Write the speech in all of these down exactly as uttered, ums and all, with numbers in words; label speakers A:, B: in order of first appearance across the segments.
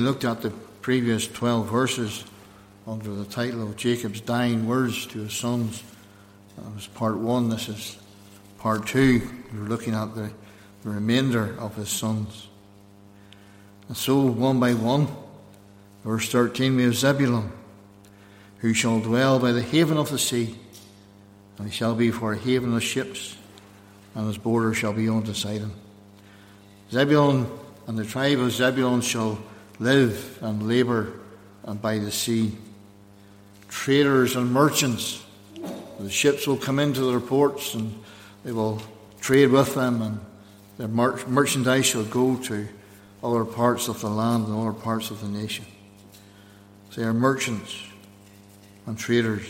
A: looked at the previous twelve verses under the title of Jacob's dying words to his sons. That was part one. This is part two. We're looking at the, the remainder of his sons. And so, one by one, verse thirteen, we have Zebulun, who shall dwell by the haven of the sea, and he shall be for a haven of ships, and his border shall be unto Sidon. Zebulun and the tribe of Zebulun shall live and labour by the sea. Traders and merchants, the ships will come into their ports and they will trade with them, and their mer- merchandise shall go to other parts of the land and other parts of the nation. They are merchants and traders.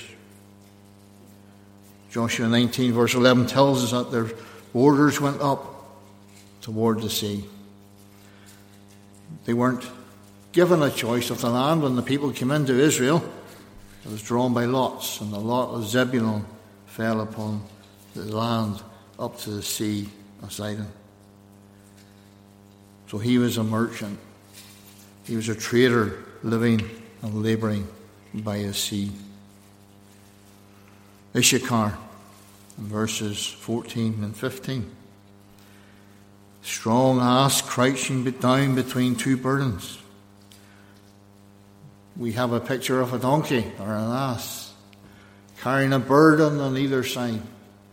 A: Joshua nineteen verse eleven tells us that their borders went up toward the sea. They weren't given a choice of the land when the people came into Israel. It was drawn by lots, and the lot of Zebulun fell upon the land up to the sea of Sidon. So he was a merchant. He was a trader living and labouring by the sea. Issachar, in verses fourteen and fifteen. Strong ass crouching down between two burdens. We have a picture of a donkey or an ass carrying a burden on either side.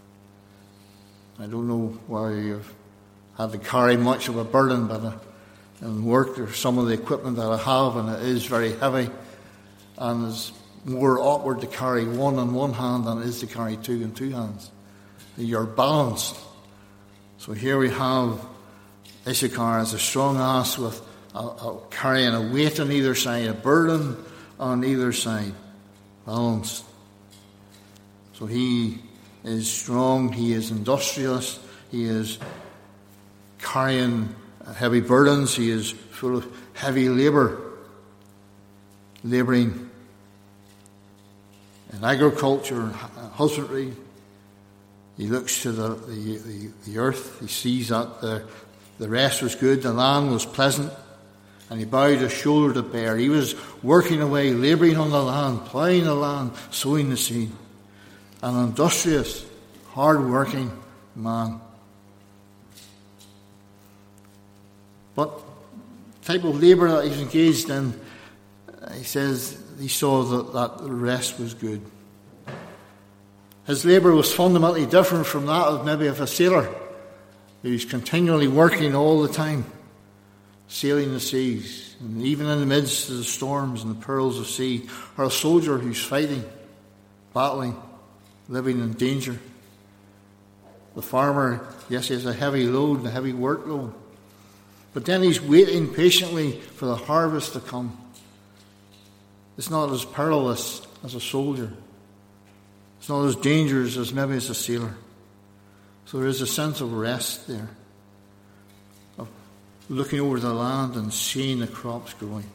A: I don't know whether you've had to carry much of a burden, but in work there's some of the equipment that I have, and it is very heavy, and it's more awkward to carry one in one hand than it is to carry two in two hands. You're balanced. So here we have Issachar as a strong ass with a, a, carrying a weight on either side, a burden on either side, balanced. So he is strong, he is industrious, he is carrying heavy burdens, he is full of heavy labour, labouring in agriculture, husbandry. He looks to the, the, the, the earth, he sees that the, the rest was good, the land was pleasant, and he bowed his shoulder to bear. He was working away, labouring on the land, ploughing the land, sowing the seed. An industrious, hard-working man. But the type of labour that he's engaged in, he says he saw that, that the rest was good. His labour was fundamentally different from that of maybe of a sailor. He was continually working all the time, sailing the seas, and even in the midst of the storms and the perils of sea, or a soldier who's fighting, battling, living in danger. The farmer, yes, he has a heavy load, a heavy workload, but then he's waiting patiently for the harvest to come. It's not as perilous as a soldier. It's not as dangerous as maybe as a sailor. So there is a sense of rest there, of looking over the land and seeing the crops growing.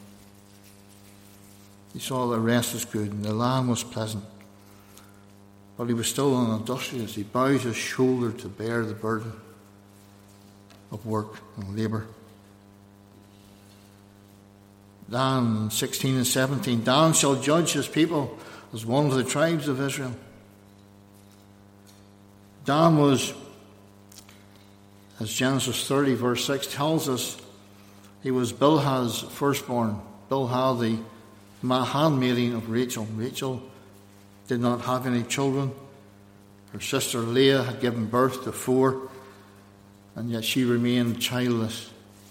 A: He saw the rest was good and the land was pleasant. But he was still an industrious. He bowed his shoulder to bear the burden of work and labour. Dan sixteen and seventeen. Dan shall judge his people as one of the tribes of Israel. Dan was, as Genesis thirty verse six tells us, he was Bilhah's firstborn. Bilhah, the handmaiden of Rachel. Rachel did not have any children. Her sister Leah had given birth to four, and yet she remained childless.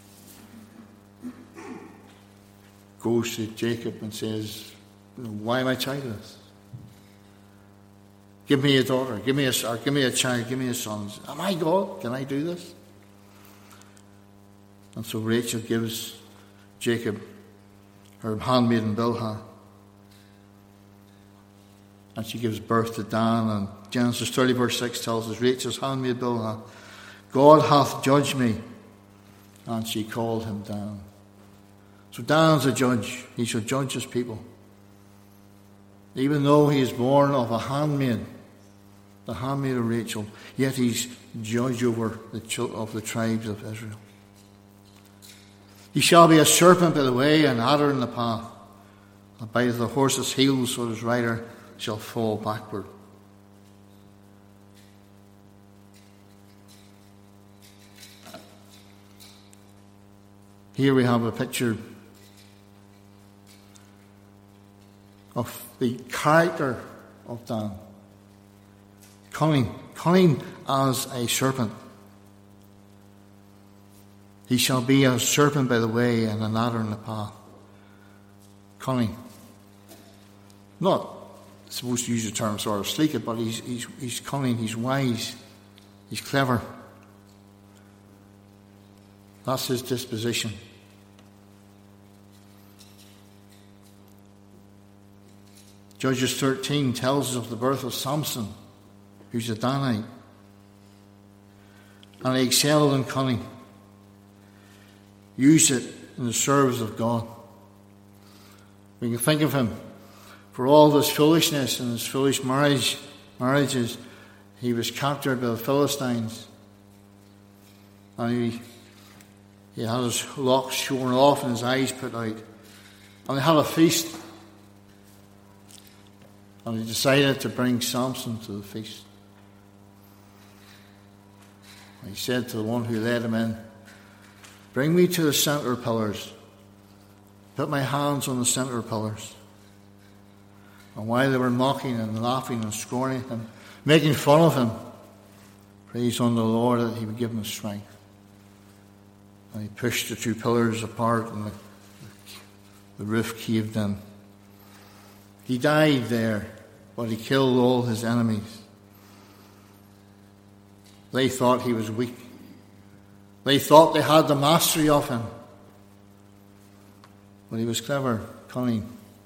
A: Goes to Jacob and says, "Why am I childless? Give me a daughter, give me a or give me a child, give me a son. Am I God? Can I do this?" And so Rachel gives Jacob her handmaiden Bilhah, and she gives birth to Dan. And Genesis thirty verse six tells us, Rachel's handmaid Bilhah, "God hath judged me," and she called him Dan. So Dan's a judge. He shall judge his people. Even though he is born of a handmaid, the handmaid of Rachel, yet he's judge over the of the tribes of Israel. He shall be a serpent by the way, an adder in the path. And by the horse's heels, so his rider shall fall backward. Here we have a picture of the character of Dan. Cunning, cunning as a serpent. He shall be a serpent by the way and an adder in the path. Cunning. Not supposed to use the term sort of sleek it, but he's, he's, he's cunning, he's wise, he's clever. That's his disposition. Judges thirteen tells us of the birth of Samson, who's a Danite. And he excelled in cunning. Used it in the service of God. We can think of him. For all this foolishness and his foolish marriage, marriages, he was captured by the Philistines. And he, he had his locks shorn off and his eyes put out. And they had a feast. And he decided to bring Samson to the feast. And he said to the one who led him in, "Bring me to the center pillars. Put my hands on the center pillars." And while they were mocking and laughing and scorning him, making fun of him, praise on the Lord that he would give him strength. And he pushed the two pillars apart and the, the roof caved in. He died there, but he killed all his enemies. They thought he was weak. They thought they had the mastery of him. But he was clever, cunning.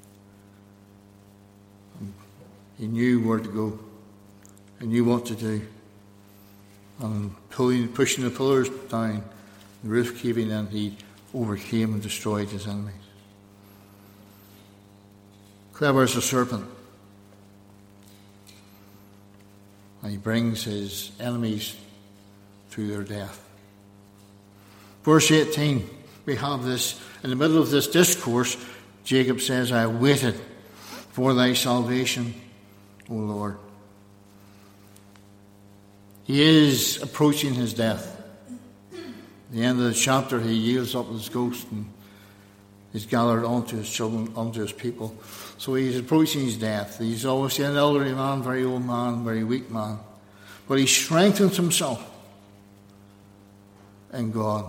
A: He knew where to go. He knew what to do. And pulling, pushing the pillars down, the roof caving in, he overcame and destroyed his enemies. Clever as a serpent. And he brings his enemies to their death. Verse eighteen, we have this, in the middle of this discourse, Jacob says, "I waited for thy salvation, O Lord." He is approaching his death. At the end of the chapter, he yields up his ghost and is gathered onto his children, onto his people. So he's approaching his death. He's obviously an elderly man, very old man, very weak man. But he strengthens himself in God.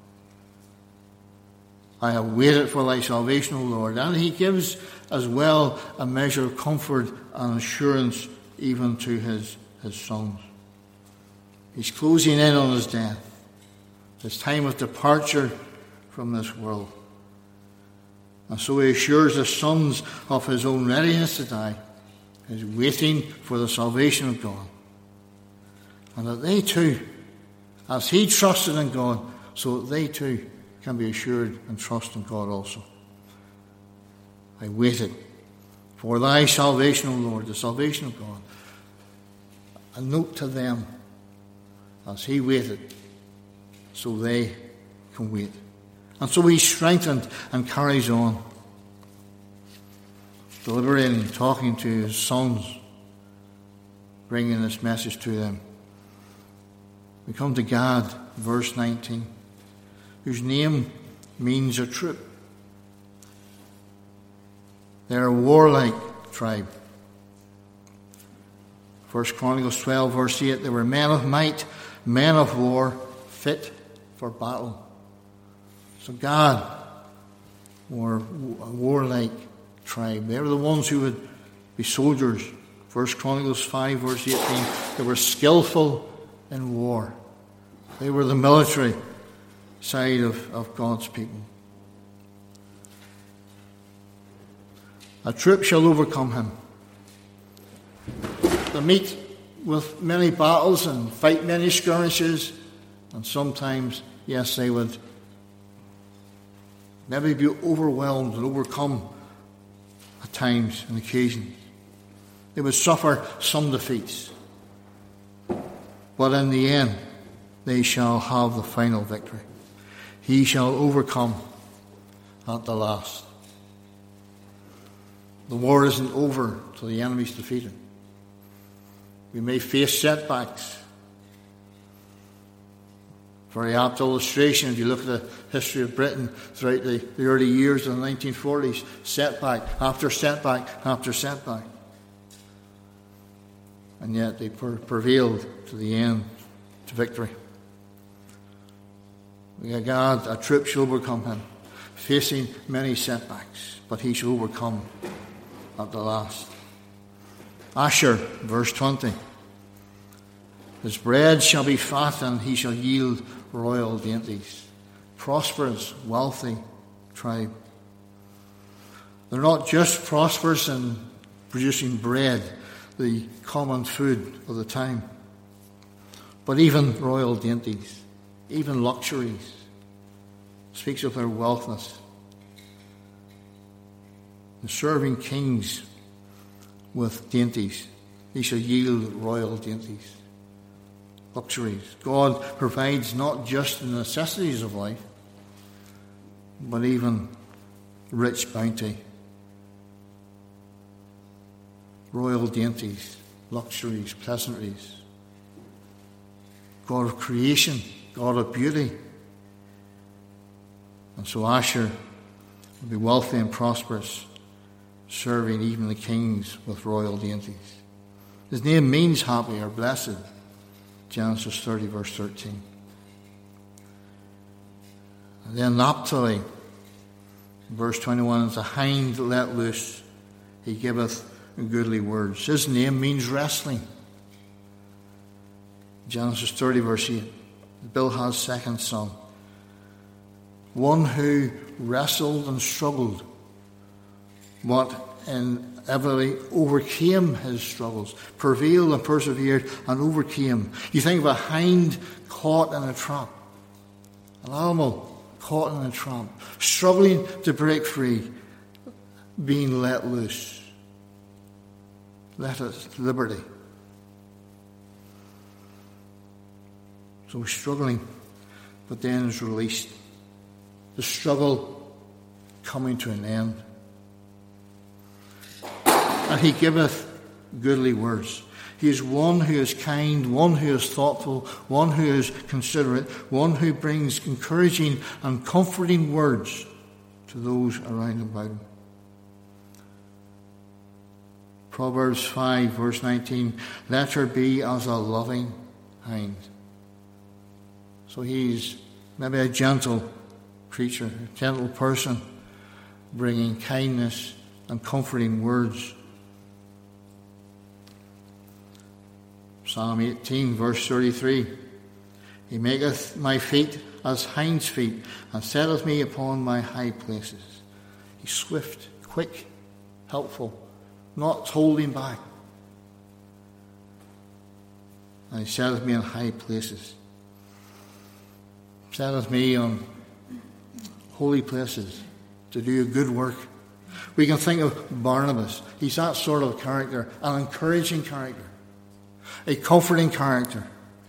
A: "I have waited for thy salvation, O Lord." And he gives as well a measure of comfort and assurance even to his, his sons. He's closing in on his death, his time of departure from this world. And so he assures the sons of his own readiness to die. He's waiting for the salvation of God. And that they too, as he trusted in God, so that they too can be assured and trust in God also. "I waited for thy salvation, O Lord," the salvation of God. A note to them, as he waited, so they can wait. And so he's strengthened and carries on, deliberating, talking to his sons, bringing this message to them. We come to Gad, verse nineteen, whose name means a troop. They're a warlike tribe. First Chronicles twelve, verse eight, they were men of might, men of war, fit for battle. So Gad were a warlike tribe. They were the ones who would be soldiers. First Chronicles five, verse eighteen, they were skillful in war. They were the military side of, of God's people. "A troop shall overcome him." They meet with many battles and fight many skirmishes, and sometimes, yes, they would maybe be overwhelmed and overcome at times and occasions. They would suffer some defeats. But in the end, they shall have the final victory. he shall overcome at the last. The war isn't over till the enemy's defeated. We may face setbacks. Very apt illustration, if you look at the history of Britain throughout the, the early years of the nineteen forties, setback after setback after setback. And yet they per- prevailed to the end, to victory. God, a troop shall overcome him, facing many setbacks, but he shall overcome at the last. Asher, verse twenty. His bread shall be fat, and he shall yield royal dainties. Prosperous, wealthy tribe. They're not just prosperous in producing bread, the common food of the time, but even royal dainties, even luxuries. Speaks of their wealthness. And serving kings with dainties. He shall yield royal dainties. Luxuries. God provides not just the necessities of life, but even rich bounty. Royal dainties, luxuries, pleasantries. God of creation, God of beauty. And so Asher will be wealthy and prosperous, serving even the kings with royal dainties. His name means happy or blessed. Genesis thirty, verse thirteen. And then Naphtali, verse twenty-one, is a hind let loose. He giveth goodly words. His name means wrestling. Genesis thirty, verse eight. Bilhah's second son. One who wrestled and struggled, but inevitably overcame his struggles, prevailed and persevered and overcame. You think of a hind caught in a trap, an animal caught in a trap, struggling to break free, being let loose, let at liberty. So he's struggling, but then is released. The struggle coming to an end. And he giveth goodly words. He is one who is kind, one who is thoughtful, one who is considerate, one who brings encouraging and comforting words to those around about him. Proverbs five, verse nineteen, let her be as a loving hind. So he's maybe a gentle creature, a gentle person, bringing kindness and comforting words. Psalm eighteen, verse thirty-three. He maketh my feet as hinds' feet, and setteth me upon my high places. He's swift, quick, helpful, not holding back. And he setteth me in high places. Setteth me on holy places to do a good work. We can think of Barnabas. He's that sort of character, an encouraging character, a comforting character.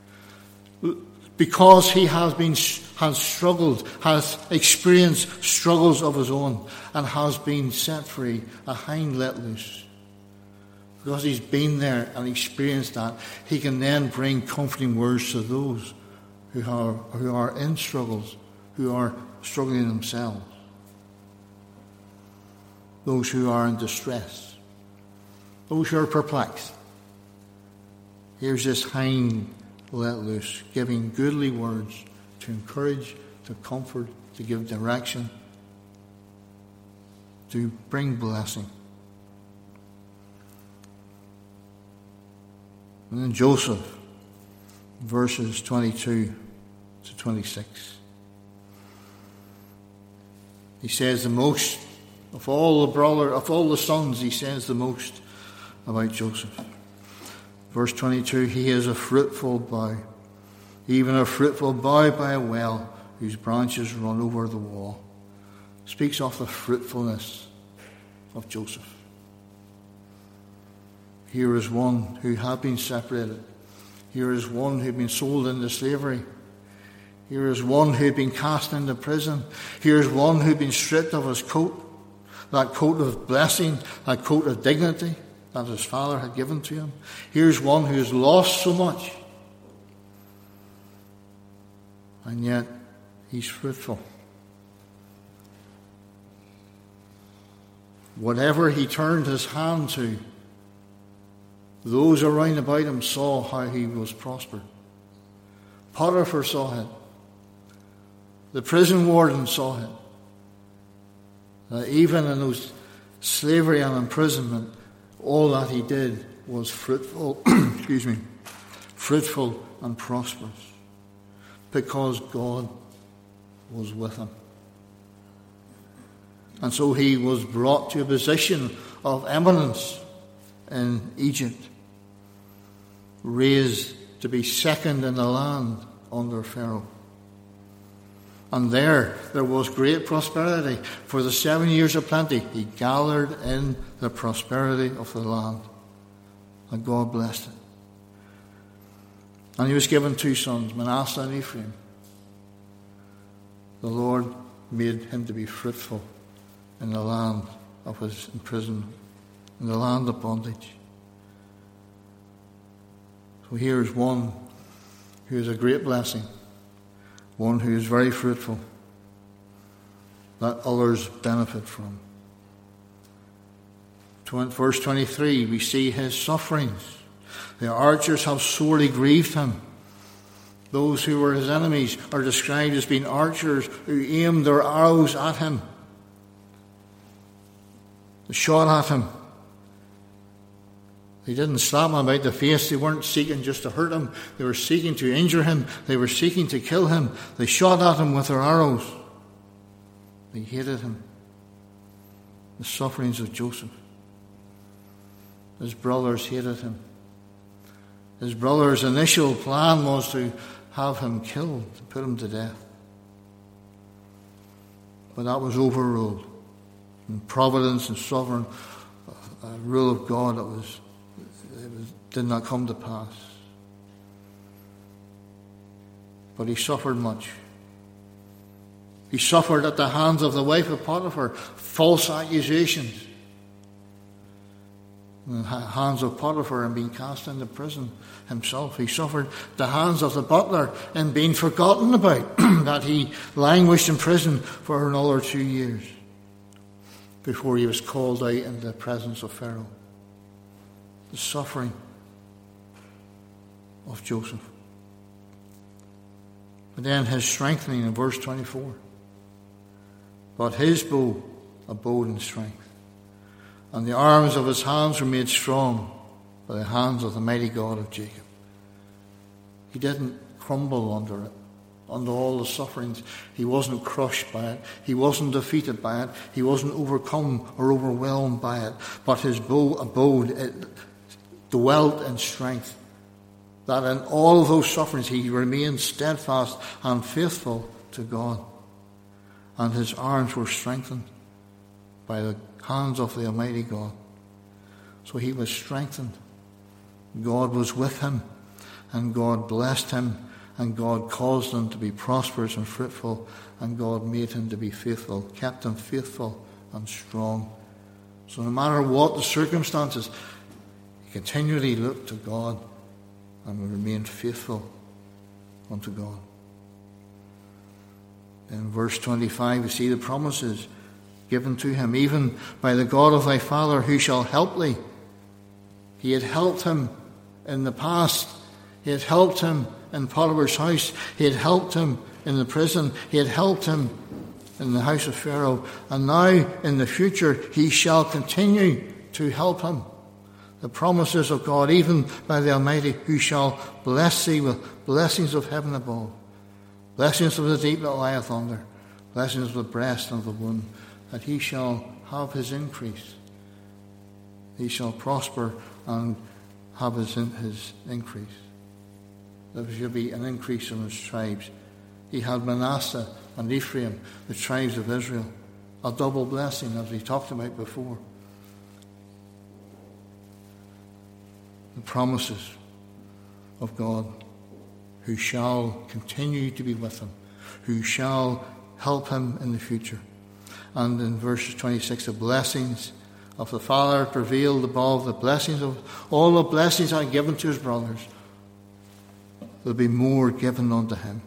A: Because he has been has struggled, has experienced struggles of his own, and has been set free, a hind let loose. Because he's been there and experienced that, he can then bring comforting words to those who are who are in struggles, who are struggling themselves, those who are in distress, those who are perplexed. Here's this hind let loose, giving goodly words to encourage, to comfort, to give direction, to bring blessing. And then Joseph, verses twenty-two to twenty-six. He says the most of all the brother of all the sons, he says the most about Joseph. Verse twenty-two, he is a fruitful bough, even a fruitful bough by a well, whose branches run over the wall. Speaks of the fruitfulness of Joseph. Here is one who had been separated. Here is one who had been sold into slavery. Here is one who had been cast into prison. Here is one who had been stripped of his coat, that coat of blessing, that coat of dignity that his father had given to him. Here's one who has lost so much, and yet he's fruitful. Whatever he turned his hand to, those around about him saw how he was prospered. Potiphar saw it. The prison warden saw it. That even in those slavery and imprisonment, all that he did was fruitful, excuse me, fruitful and prosperous, because God was with him. And so he was brought to a position of eminence in Egypt, raised to be second in the land under Pharaoh. And there, there was great prosperity. For the seven years of plenty, he gathered in the prosperity of the land. And God blessed it. And he was given two sons, Manasseh and Ephraim. The Lord made him to be fruitful in the land of his imprisonment, in the land of bondage. So here is one who is a great blessing, one who is very fruitful, that others benefit from. Verse twenty-three, we see his sufferings. The archers have sorely grieved him. Those who were his enemies are described as being archers who aimed their arrows at him. They shot at him. They didn't slap him about the face. They weren't seeking just to hurt him. They were seeking to injure him. They were seeking to kill him. They shot at him with their arrows. They hated him. The sufferings of Joseph. His brothers hated him. His brother's initial plan was to have him killed, to put him to death. But that was overruled. In providence and sovereign uh, rule of God, it was it was, did not come to pass. But he suffered much. He suffered at the hands of the wife of Potiphar, false accusations. In the hands of Potiphar and being cast into prison himself. He suffered at the hands of the butler and being forgotten about, that he languished in prison for another two years before he was called out into the presence of Pharaoh. The suffering of Joseph. But then his strengthening in verse twenty-four. But his bow abode in strength, and the arms of his hands were made strong by the hands of the mighty God of Jacob. He didn't crumble under it, under all the sufferings. He wasn't crushed by it. He wasn't defeated by it. He wasn't overcome or overwhelmed by it. But his bow abode, it dwelt in strength. That in all of those sufferings he remained steadfast and faithful to God. And his arms were strengthened by the hands of the Almighty God. So he was strengthened. God was with him, and God blessed him, and God caused him to be prosperous and fruitful, and God made him to be faithful, kept him faithful and strong. So no matter what the circumstances, he continually looked to God and remained faithful unto God. In verse twenty-five, we see the promises given to him, even by the God of thy father, who shall help thee. He had helped him in the past. He had helped him in Potiphar's house. He had helped him in the prison. He had helped him in the house of Pharaoh. And now, in the future, he shall continue to help him. The promises of God, even by the Almighty, who shall bless thee with blessings of heaven above, blessings of the deep that lieth under, blessings of the breast and of the womb, that he shall have his increase. He shall prosper and have his, in, his increase. There shall be an increase in his tribes. He had Manasseh and Ephraim, the tribes of Israel. A double blessing, as we talked about before. The promises of God, who shall continue to be with him, who shall help him in the future. And in verse twenty-six, the blessings of the Father prevailed above the blessings of all the blessings that are given to his brothers. There'll be more given unto him,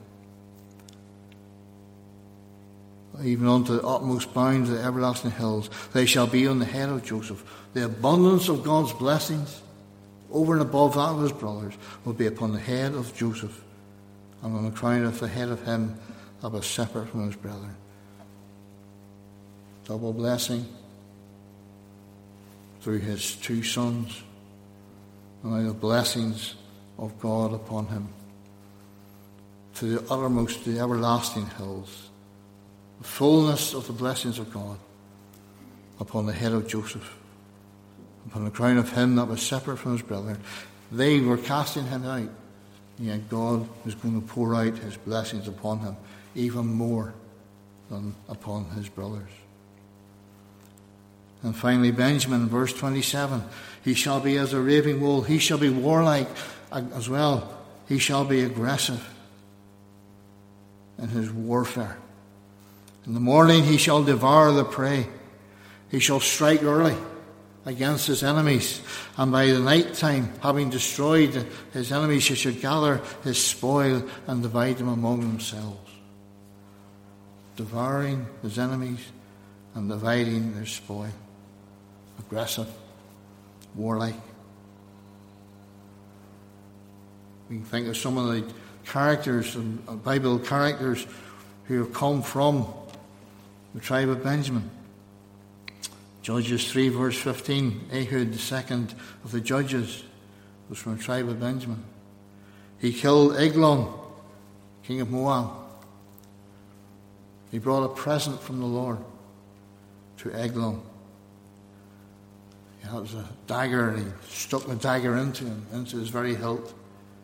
A: even unto the utmost bounds of the everlasting hills. They shall be on the head of Joseph. The abundance of God's blessings, over and above that of his brothers, will be upon the head of Joseph, and on the crown of the head of him that was separate from his brethren. Double blessing through his two sons, and now the blessings of God upon him, to the uttermost, the everlasting hills. The fullness of the blessings of God upon the head of Joseph, upon the crown of him that was separate from his brethren. They were casting him out, and yet God was going to pour out his blessings upon him, even more than upon his brothers. And finally, Benjamin, verse twenty-seven, he shall be as a raving wolf, he shall be warlike as well, he shall be aggressive in his warfare. In the morning he shall devour the prey. He shall strike early against his enemies. And by the night time, having destroyed his enemies, he shall gather his spoil and divide them among themselves. Devouring his enemies and dividing their spoil. Aggressive, warlike. We can think of some of the characters, Bible characters, who have come from the tribe of Benjamin. Judges three verse fifteen, Ehud, the second of the judges, was from the tribe of Benjamin. He killed Eglon, king of Moab. He brought a present from the Lord to Eglon. He had a dagger, and he stuck the dagger into him, into his very hilt.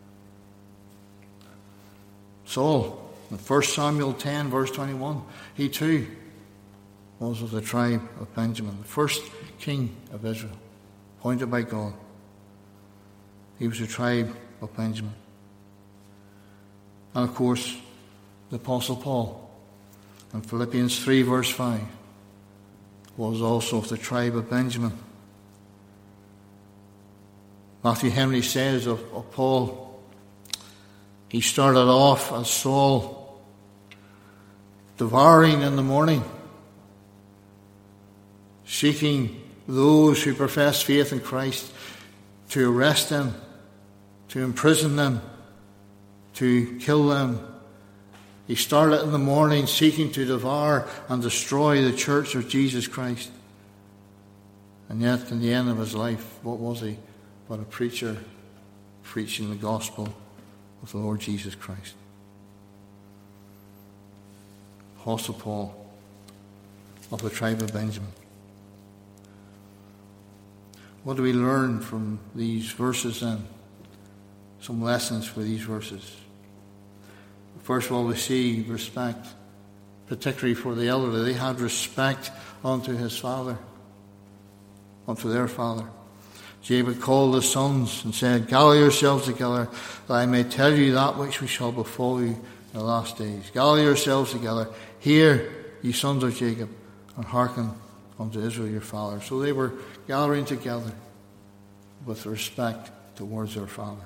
A: Saul, in First Samuel ten verse twenty-one, he too was of the tribe of Benjamin, the first king of Israel, appointed by God. He was the tribe of Benjamin. And of course, the Apostle Paul, in Philippians three verse five, was also of the tribe of Benjamin. Matthew Henry says of, of Paul, he started off as Saul, devouring in the morning, seeking those who profess faith in Christ to arrest them, to imprison them, to kill them. He started in the morning seeking to devour and destroy the church of Jesus Christ. And yet, in the end of his life, what was he but a preacher preaching the gospel of the Lord Jesus Christ? Apostle Paul of the tribe of Benjamin. What do we learn from these verses then? Some lessons for these verses. First of all, we see respect, particularly for the elderly. They had respect unto his father, unto their father. Jacob called his sons and said, "Gather yourselves together, that I may tell you that which we shall befall you in the last days. Gather yourselves together. Hear, ye sons of Jacob, and hearken unto Israel your father." So they were gathering together with respect towards their father.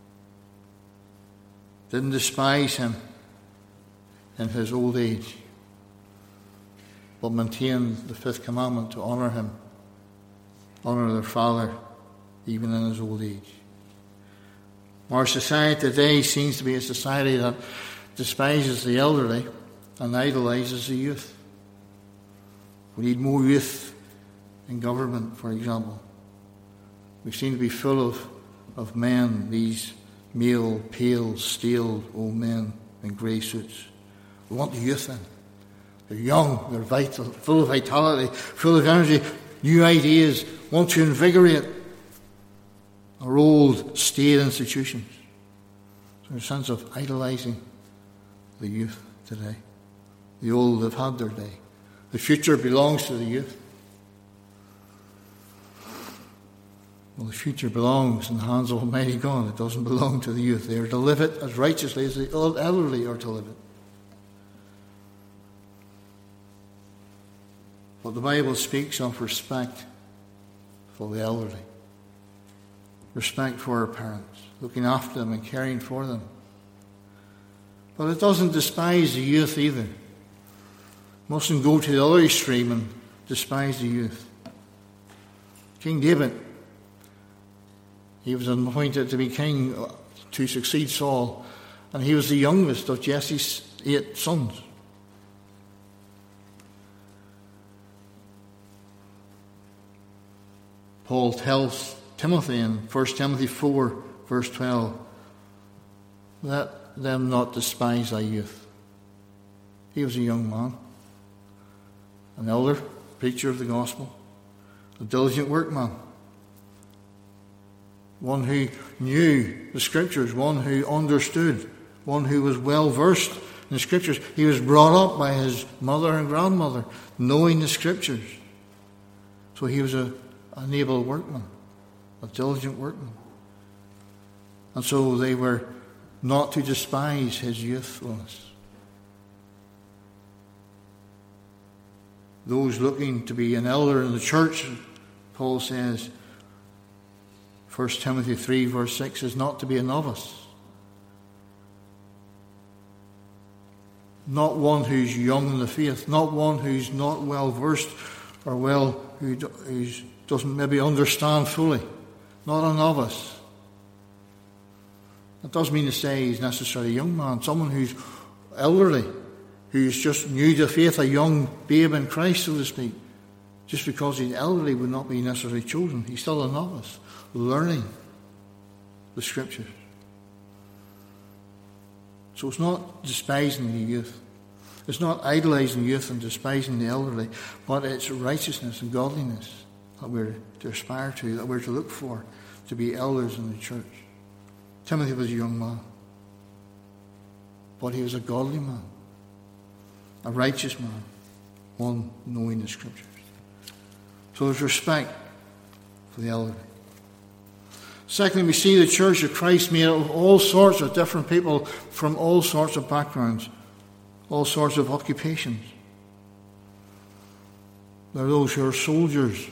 A: Didn't despise him in his old age, but maintained the fifth commandment to honour him, honour their father, even in his old age. Our society today seems to be a society that despises the elderly and idolises the youth. We need more youth in government, for example. We seem to be full of, of men, these male, pale, stale old men in grey suits. We want the youth in. They're young, they're vital, full of vitality, full of energy, new ideas, want to invigorate our old, stale institutions. So there's a sense of idolising the youth today. The old have had their day. The future belongs to the youth. Well, the future belongs in the hands of Almighty God. It doesn't belong to the youth. They are to live it as righteously as the elderly are to live it. But the Bible speaks of respect for the elderly. Respect for our parents, looking after them and caring for them. But it doesn't despise the youth either. Mustn't go to the other extreme and despise the youth. King David, he was appointed to be king to succeed Saul, and he was the youngest of Jesse's eight sons. Paul tells Timothy in First Timothy four, verse twelve, let them not despise thy youth. He was a young man, an elder, preacher of the gospel, a diligent workman, one who knew the Scriptures, one who understood, one who was well versed in the Scriptures. He was brought up by his mother and grandmother, knowing the Scriptures. So he was a, an able workman, a diligent workman. And so they were not to despise his youthfulness. Those looking to be an elder in the church, Paul says, First Timothy three, verse six, is not to be a novice. Not one who's young in the faith, not one who's not well versed or well, who who's, doesn't maybe understand fully. Not a novice. That doesn't mean to say he's necessarily a young man. Someone who's elderly, who's just new to faith, a young babe in Christ, so to speak. Just because he's elderly would not be necessarily chosen. He's still a novice, learning the Scriptures. So it's not despising the youth. It's not idolizing youth and despising the elderly, but it's righteousness and godliness that we're to aspire to, that we're to look for, to be elders in the church. Timothy was a young man, but he was a godly man, a righteous man, one knowing the Scriptures. So there's respect for the elderly. Secondly, we see the Church of Christ made up of all sorts of different people from all sorts of backgrounds, all sorts of occupations. There are those who are soldiers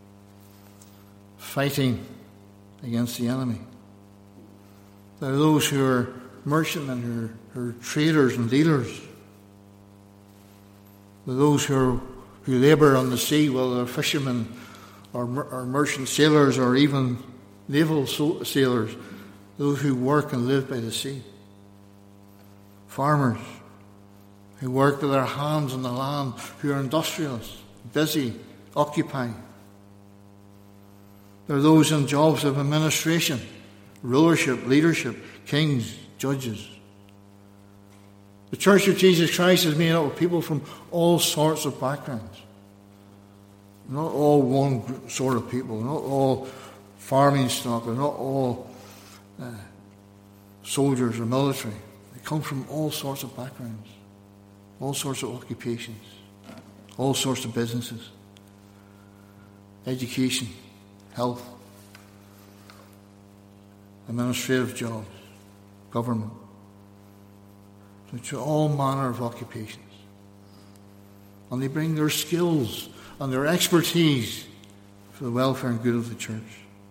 A: fighting against the enemy. There are those who are merchantmen, who are, who are traders and dealers. There are those who are, who labour on the sea, whether they're fishermen or, or merchant sailors or even naval sailors, those who work and live by the sea. Farmers who work with their hands on the land, who are industrialists, busy, occupied. There are those in jobs of administration, rulership, leadership, kings, judges. The Church of Jesus Christ is made up of people from all sorts of backgrounds. Not all one sort of people, not all farming stock, they're not all uh, soldiers or military. They come from all sorts of backgrounds, all sorts of occupations, all sorts of businesses, education, health, administrative jobs, government. So it's all manner of occupations. And they bring their skills and their expertise for the welfare and good of the church.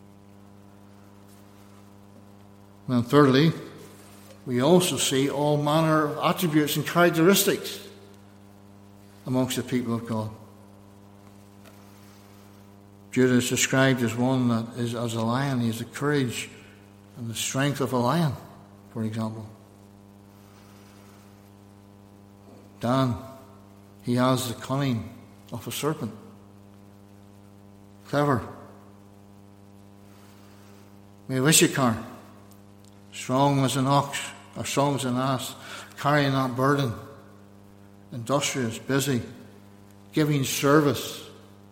A: And thirdly, we also see all manner of attributes and characteristics amongst the people of God. Judah is described as one that is as a lion. He has the courage and the strength of a lion, for example. Dan, he has the cunning of a serpent. Clever. We have Issachar, strong as an ox, or strong as an ass, carrying that burden, industrious, busy, giving service.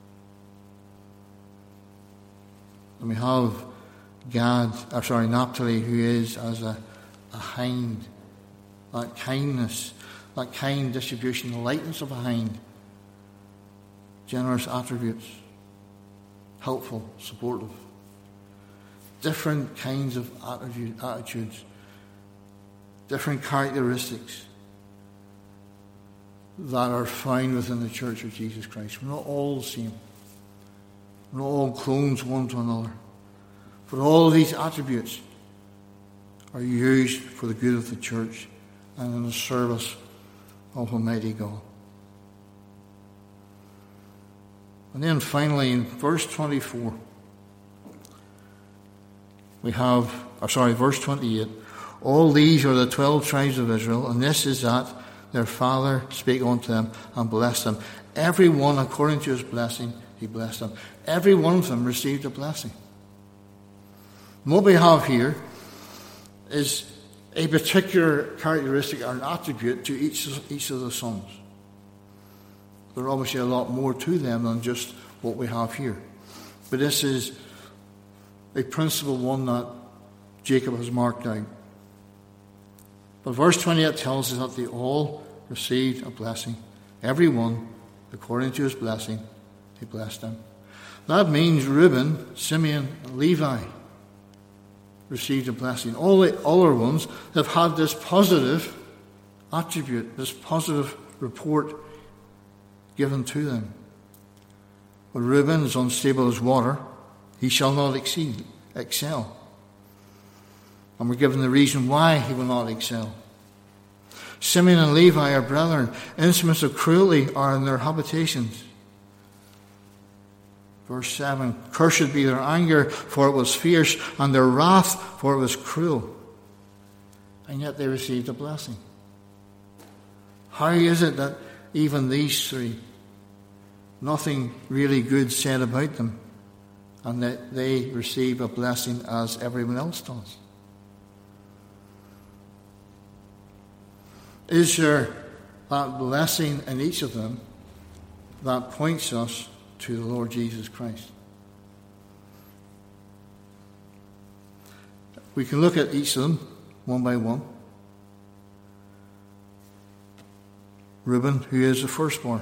A: And we have Gad, or sorry, Naphtali, who is as a, a hind, that kindness, that kind distribution, the lightness of a hind, generous attributes, helpful, supportive. different kinds of attitude, attitudes, different characteristics that are found within the Church of Jesus Christ. We're not all the same. We're not all clones one to another. But all of these attributes are used for the good of the church and in the service of Almighty God. And then finally, in verse twenty-four, we have, or sorry, verse twenty-eight, all these are the twelve tribes of Israel, and this is that their father spake unto them and blessed them. Every one according to his blessing, he blessed them. Every one of them received a blessing. And what we have here is a particular characteristic or an attribute to each, each of the sons. There are obviously a lot more to them than just what we have here. But this is a principle, one that Jacob has marked out. But verse twenty-eight tells us that they all received a blessing. Every one, according to his blessing, he blessed them. That means Reuben, Simeon, and Levi received a blessing. All the other ones have had this positive attribute, this positive report given to them. But Reuben is unstable as water. He shall not exceed, excel. And we're given the reason why he will not excel. Simeon and Levi are brethren. Instruments of cruelty are in their habitations. Verse seven, cursed be their anger, for it was fierce, and their wrath, for it was cruel. And yet they received a blessing. How is it that even these three, nothing really good said about them, and that they receive a blessing as everyone else does? Is there that blessing in each of them that points us to the Lord Jesus Christ? We can look at each of them one by one. Reuben, who is the firstborn.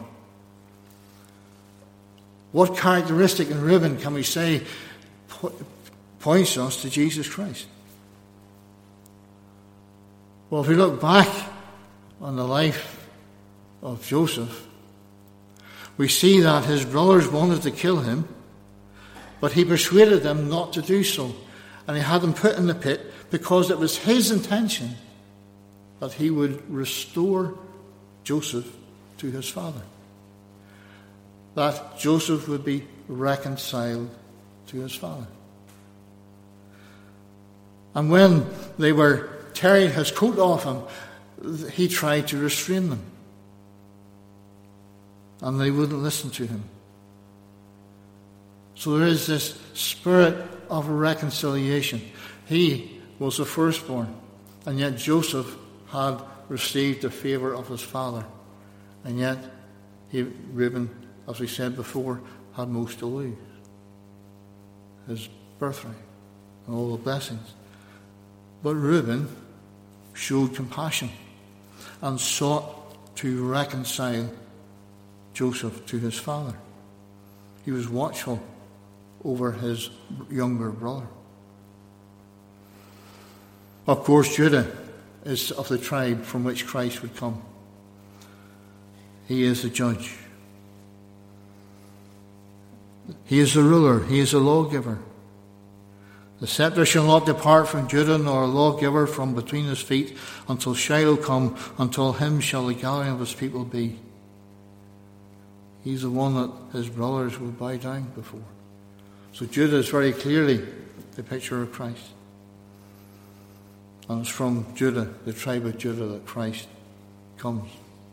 A: What characteristic in Reuben can we say points us to Jesus Christ? Well, if we look back on the life of Joseph, we see that his brothers wanted to kill him, but he persuaded them not to do so. And he had them put in the pit because it was his intention that he would restore Joseph to his father. That Joseph would be reconciled to his father. And when they were tearing his coat off him, he tried to restrain them. And they wouldn't listen to him. So there is this spirit of reconciliation. He was the firstborn, and yet Joseph had received the favour of his father. And yet he, Reuben, as we said before, had most to lose. His birthright and all the blessings. But Reuben showed compassion and sought to reconcile Joseph to his father. He was watchful over his younger brother. Of course, Judah is of the tribe from which Christ would come. He is the judge. He is the ruler. He is the lawgiver. The scepter shall not depart from Judah, nor a lawgiver from between his feet, until Shiloh come, until him shall the gathering of his people be. He's the one that his brothers will bow down before. So Judah is very clearly the picture of Christ. And it's from Judah, the tribe of Judah, that Christ comes.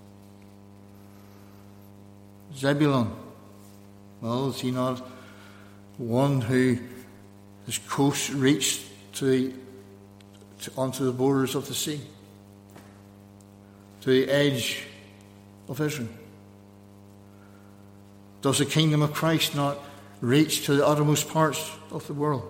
A: Zebulun. Well, is he not one who his coast reached to, the, to onto the borders of the sea, to the edge of Israel? Does the kingdom of Christ not reach to the uttermost parts of the world?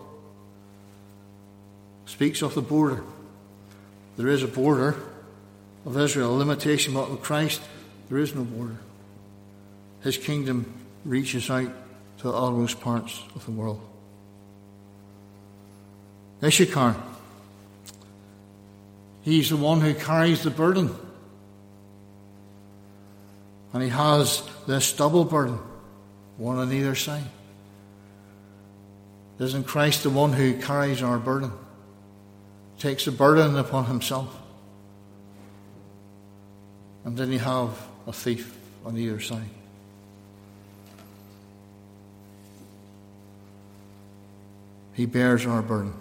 A: Speaks of the border. There is a border of Israel, a limitation, but in Christ there is no border. His kingdom reaches out to the uttermost parts of the world. Issachar, he's the one who carries the burden. And he has this double burden, one on either side. Isn't Christ the one who carries our burden? Takes the burden upon himself. And then you have a thief on either side. He bears our burden.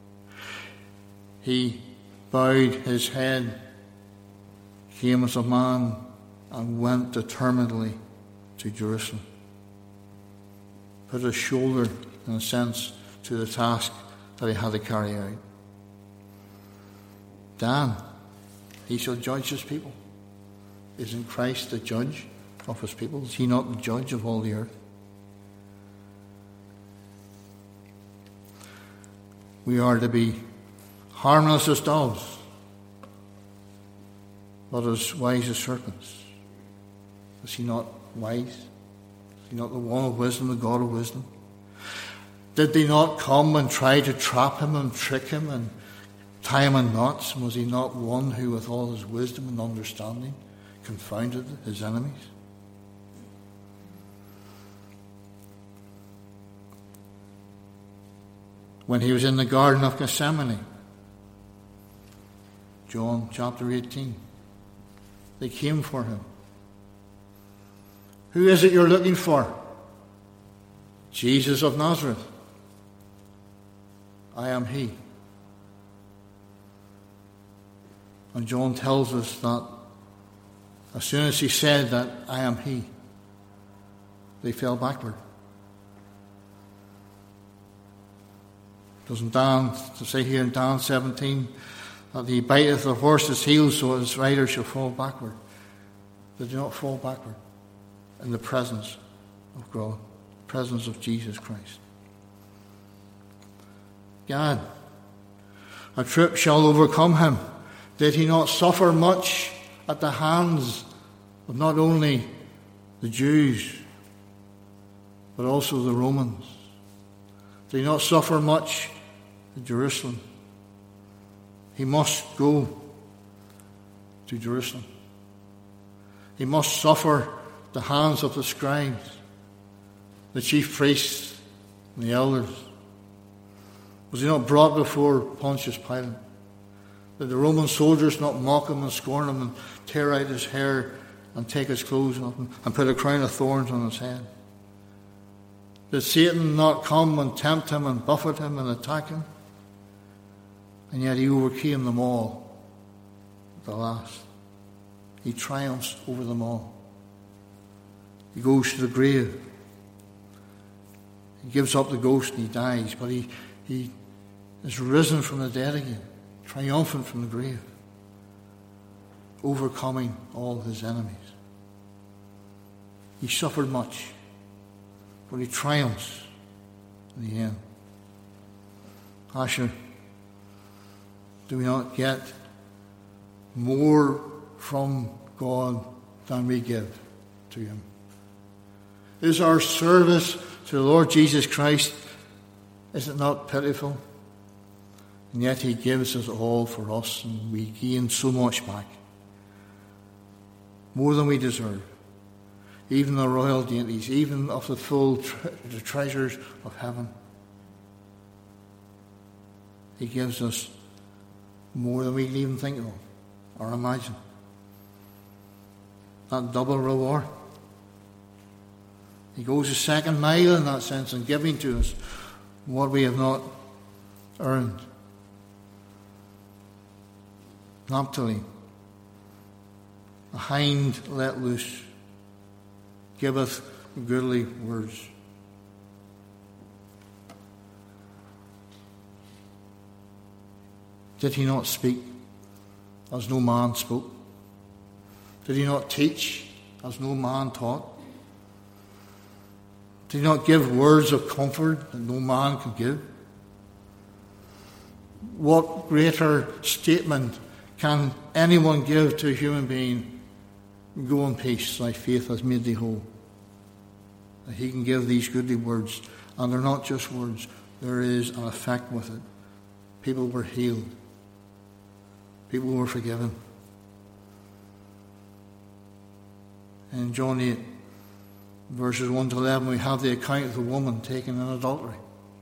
A: He bowed his head, came as a man, and went determinedly to Jerusalem. Put his shoulder, in a sense, to the task that he had to carry out. Dan, he shall judge his people. Isn't Christ the judge of his people? Is he not the judge of all the earth? We are to be harmless as doves, but as wise as serpents. Is he not wise? Is he not the one of wisdom, the God of wisdom? Did they not come and try to trap him and trick him and tie him in knots? And was he not one who, with all his wisdom and understanding, confounded his enemies? When he was in the Garden of Gethsemane, John chapter eighteen, they came for him. Who is it you're looking for? Jesus of Nazareth. I am he. And John tells us that as soon as he said that I am he, they fell backward. Doesn't Dan, to say here in Dan seventeen, that he biteth the horse's heel so his rider shall fall backward. They do not fall backward in the presence of God, the presence of Jesus Christ. God, a troop shall overcome him. Did he not suffer much at the hands of not only the Jews, but also the Romans? Did he not suffer much in Jerusalem? He must go to Jerusalem. He must suffer the hands of the scribes, the chief priests, and the elders. Was he not brought before Pontius Pilate? Did the Roman soldiers not mock him and scorn him and tear out his hair and take his clothes off him and put a crown of thorns on his head? Did Satan not come and tempt him and buffet him and attack him? And yet he overcame them all at the last. He triumphs over them all. He goes to the grave. He gives up the ghost and he dies, but he, he is risen from the dead again, triumphant from the grave, overcoming all his enemies. He suffered much, but he triumphs in the end. Asher, do we not get more from God than we give to him? Is our service to the Lord Jesus Christ, is it not pitiful? And yet he gives us all for us, and we gain so much back. More than we deserve. Even the royal dainties, even of the full tre- the treasures of heaven. He gives us more than we can even think of or imagine. That double reward. He goes a second mile in that sense in giving to us what we have not earned. Naphtali, a hind let loose, giveth goodly words. Did he not speak as no man spoke? Did he not teach as no man taught? Did he not give words of comfort that no man could give? What greater statement can anyone give to a human being? Go in peace, thy faith has made thee whole. That he can give these goodly words, and they're not just words, there is an effect with it. People were healed. People were forgiven. In John eight, verses one to eleven, we have the account of the woman taken in adultery.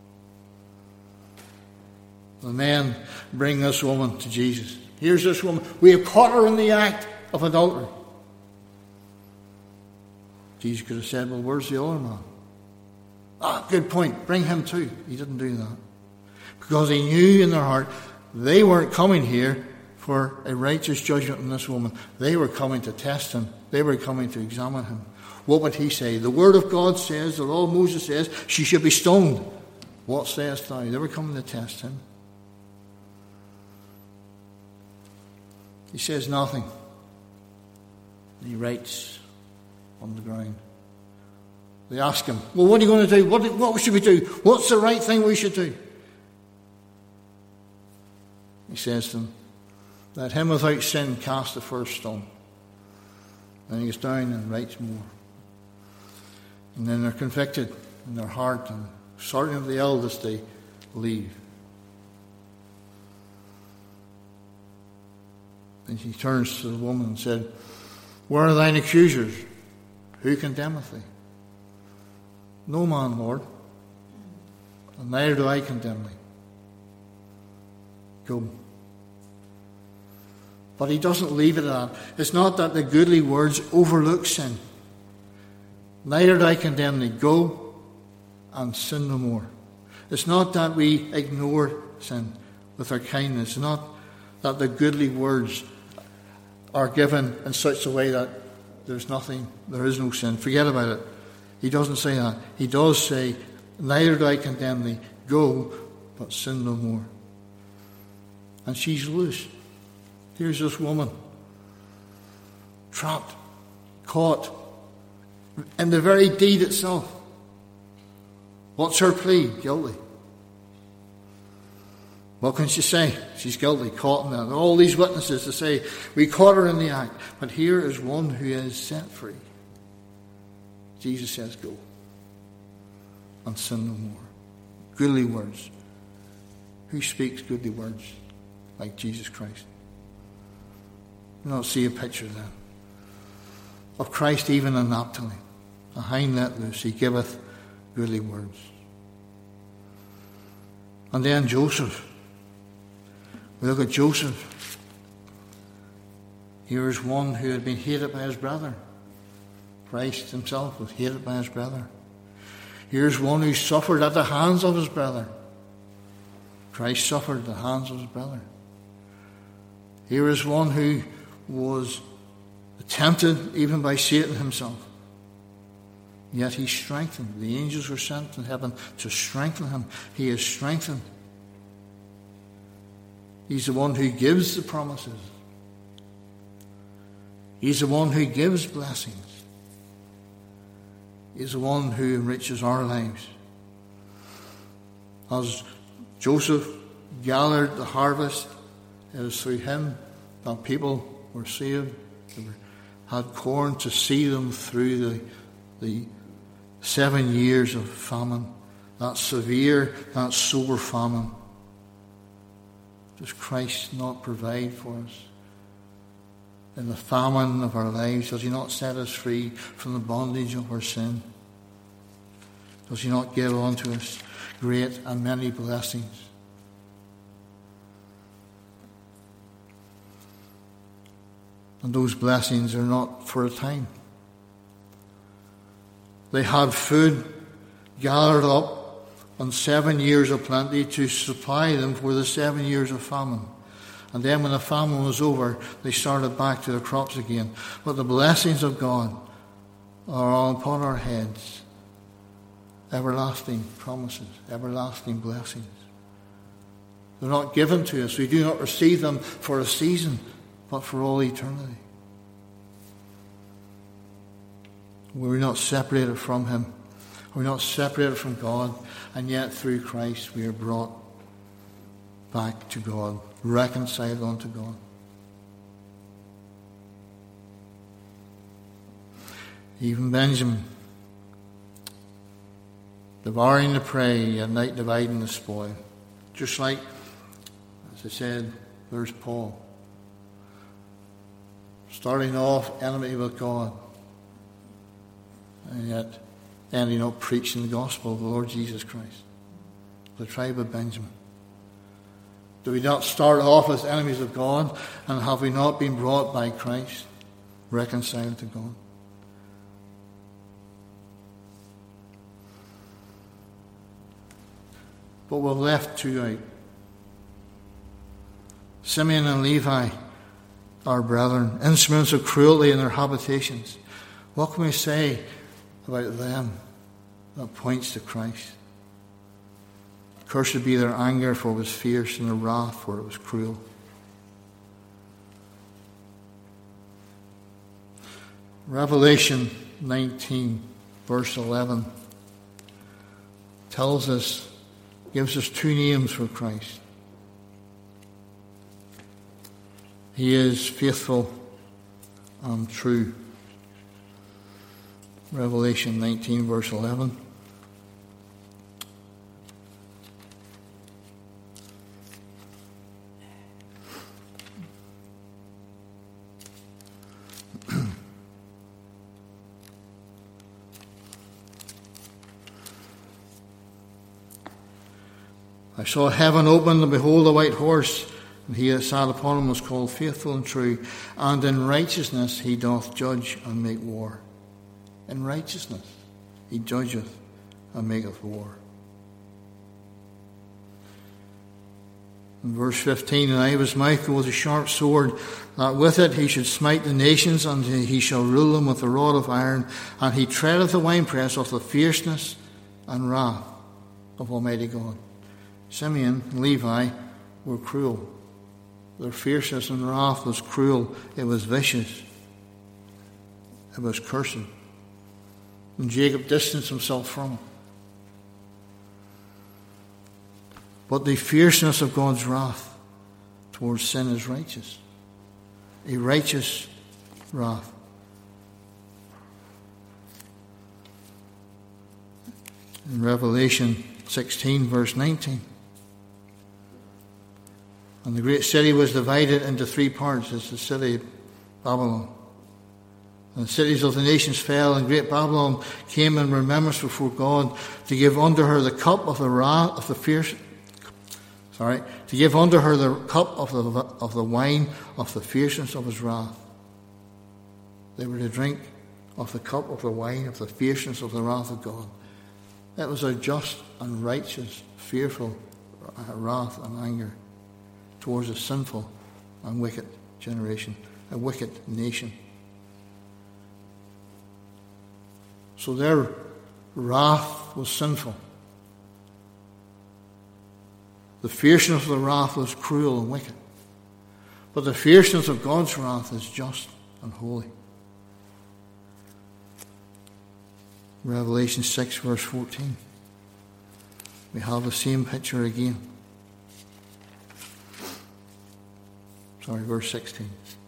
A: The men bring this woman to Jesus. Here's this woman. We have caught her in the act of adultery. Jesus could have said, well, where's the other man? Ah, good point. Bring him too. He didn't do that. Because he knew in their heart they weren't coming here for a righteous judgment on this woman. They were coming to test him. They were coming to examine him. What would he say? The word of God says, the law of Moses says, she should be stoned. What sayest thou? They were coming to test him. He says nothing. He writes on the ground. They ask him, well, what are you going to do? What, what should we do? What's the right thing we should do? He says to them, let him without sin cast the first stone. Then he goes down and writes more. And then they're convicted in their heart, and starting with the eldest, they leave. And he turns to the woman and said, where are thine accusers? Who condemneth thee? No man, Lord, and neither do I condemn thee. Go. But he doesn't leave it at that. It's not that the goodly words overlook sin. Neither do I condemn thee. Go and sin no more. It's not that we ignore sin with our kindness. It's not that the goodly words are given in such a way that there's nothing, there is no sin. Forget about it. He doesn't say that. He does say, neither do I condemn thee. Go, but sin no more. And she's loose. Here's this woman, trapped, caught, in the very deed itself. What's her plea? Guilty. What can she say? She's guilty, caught in that. All these witnesses to say, we caught her in the act. But here is one who is set free. Jesus says, go and sin no more. Goodly words. Who speaks goodly words like Jesus Christ? You don't see a picture then of Christ even in Naphtali. Behind that loose, he giveth goodly words. And then Joseph. We look at Joseph. Here is one who had been hated by his brother. Christ himself was hated by his brother. Here's one who suffered at the hands of his brother. Christ suffered at the hands of his brother. Here is one who was tempted even by Satan himself. Yet he strengthened. The angels were sent in heaven to strengthen him. He is strengthened. He's the one who gives the promises. He's the one who gives blessings. He's the one who enriches our lives. As Joseph gathered the harvest, it was through him that people were saved. They were, had corn to see them through the, the seven years of famine. That severe, that sore famine. Does Christ not provide for us? In the famine of our lives, does he not set us free from the bondage of our sin? Does he not give unto us great and many blessings? And those blessings are not for a time. They had food gathered up on seven years of plenty to supply them for the seven years of famine. And then when the famine was over, they started back to their crops again. But the blessings of God are all upon our heads. Everlasting promises, everlasting blessings. They're not given to us. We do not receive them for a season, but for all eternity. We're not separated from him. We're not separated from God. And yet through Christ we are brought back to God, reconciled unto God. Even Benjamin, devouring the prey, at night dividing the spoil. Just like As I said, there's Paul. Starting off enemy with God, and yet ending up preaching the gospel of the Lord Jesus Christ. The tribe of Benjamin. Do we not start off as enemies of God, and have we not been brought by Christ, reconciled to God? But we've left two out. Simeon and Levi, our brethren, instruments of cruelty in their habitations. What can we say about them that points to Christ? Cursed be their anger, for it was fierce, and their wrath, for it was cruel. Revelation nineteen, verse eleven, tells us, gives us two names for Christ. He is faithful and true. Revelation nineteen, verse eleven. I saw heaven open, and behold, a white horse, and he that sat upon him was called Faithful and True, and in righteousness he doth judge and make war. In righteousness he judgeth and maketh war. In verse fifteen, and out of his mouth goes a sharp sword, that with it he should smite the nations, and he shall rule them with a rod of iron, and he treadeth the winepress of the fierceness and wrath of Almighty God. Simeon and Levi were cruel. Their fierceness and wrath was cruel. It was vicious. It was cursing. And Jacob distanced himself from it. But the fierceness of God's wrath towards sin is righteous. A righteous wrath. In Revelation sixteen, verse nineteen. And the great city was divided into three parts. It's the city of Babylon. And the cities of the nations fell, and great Babylon came in remembrance before God to give unto her the cup of the wrath of the fierce. Sorry, to give unto her the cup of the of the wine of the fierceness of his wrath. They were to drink of the cup of the wine of the fierceness of the wrath of God. It was a just and righteous, fearful wrath and anger towards a sinful and wicked generation, a wicked nation. So their wrath was sinful. The fierceness of the wrath was cruel and wicked. But the fierceness of God's wrath is just and holy. Revelation six, verse fourteen. We have the same picture again. Sorry, verse sixteen.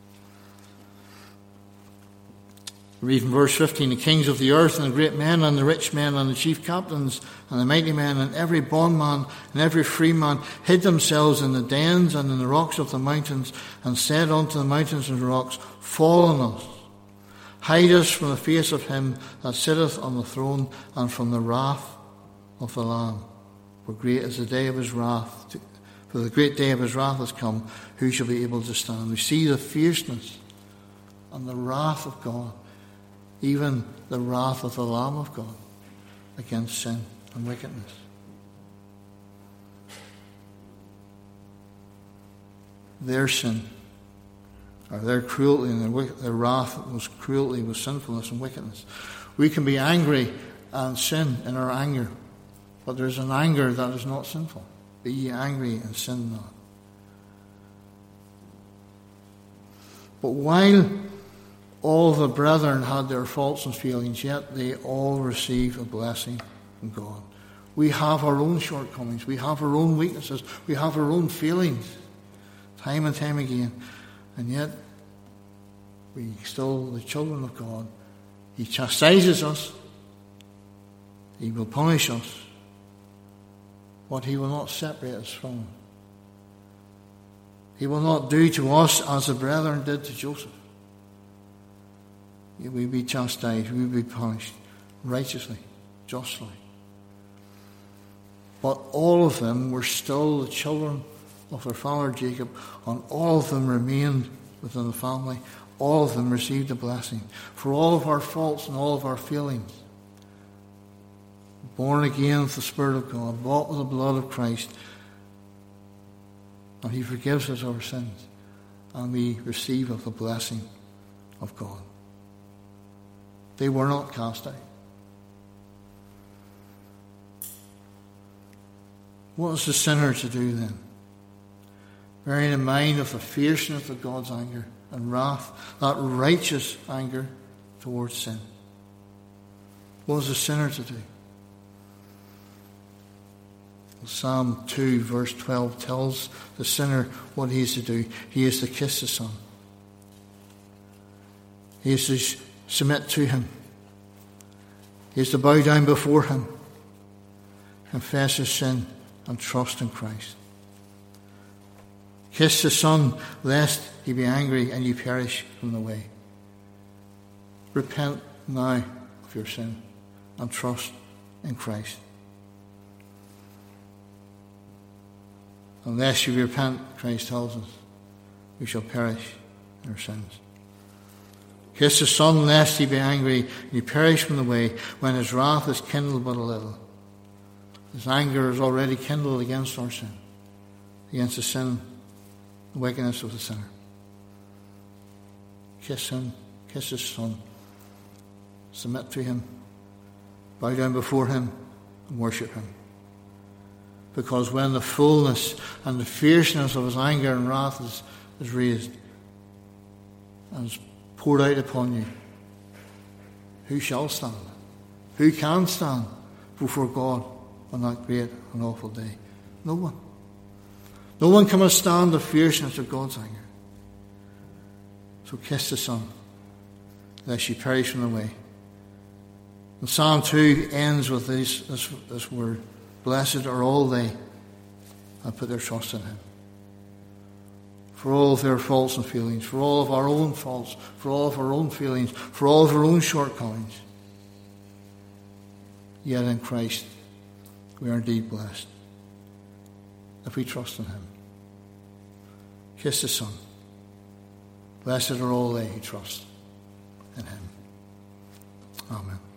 A: Read from verse fifteen. The kings of the earth, and the great men, and the rich men, and the chief captains, and the mighty men, and every bondman, and every free man, hid themselves in the dens and in the rocks of the mountains, and said unto the mountains and rocks, Fall on us, hide us from the face of him that sitteth on the throne, and from the wrath of the Lamb. For great is the day of his wrath. For the great day of his wrath has come. Who shall be able to stand? We see the fierceness and the wrath of God, even the wrath of the Lamb of God against sin and wickedness. Their sin, or their cruelty and their, their wrath was cruelty, was sinfulness and wickedness. We can be angry and sin in our anger, but there is an anger that is not sinful. Be ye angry and sin not. But while all the brethren had their faults and failings, yet they all receive a blessing from God. We have our own shortcomings. We have our own weaknesses. We have our own failings, time and time again. And yet, we still, the children of God, He chastises us. He will punish us. But He will not separate us from Him. He will not do to us as the brethren did to Joseph. We will be chastised, we will be punished righteously, justly. But all of them were still the children of their father Jacob, and all of them remained within the family. All of them received a blessing. For all of our faults and all of our failings, born again with the Spirit of God, bought with the blood of Christ, and He forgives us our sins, and we receive of the blessing of God. They were not cast out. What is the sinner to do then? Bearing in mind of the fierceness of God's anger and wrath, that righteous anger towards sin. What is the sinner to do? Psalm two verse twelve tells the sinner what he is to do. He is to kiss the Son. He is to submit to Him. He is to bow down before Him, confess his sin, and trust in Christ. Kiss the Son, lest He be angry and you perish from the way. Repent now of your sin and trust in Christ. Unless you repent, Christ tells us, we shall perish in our sins. Kiss the Son, lest He be angry and you perish from the way, when His wrath is kindled but a little. His anger is already kindled against our sin, against the sin, the wickedness of the sinner. Kiss Him, kiss His Son, submit to Him, bow down before Him, and worship Him. Because when the fullness and the fierceness of His anger and wrath is, is raised and is poured out upon you, who shall stand? Who can stand before God on that great and awful day? No one. No one can withstand the fierceness of God's anger. So kiss the Son, lest you perish from the way. And Psalm two ends with this, this, this word: blessed are all they that put their trust in Him. For all of their faults and feelings, for all of our own faults, for all of our own feelings, for all of our own shortcomings, yet in Christ we are indeed blessed if we trust in Him. Kiss the Son. Blessed are all they who trust in Him. Amen.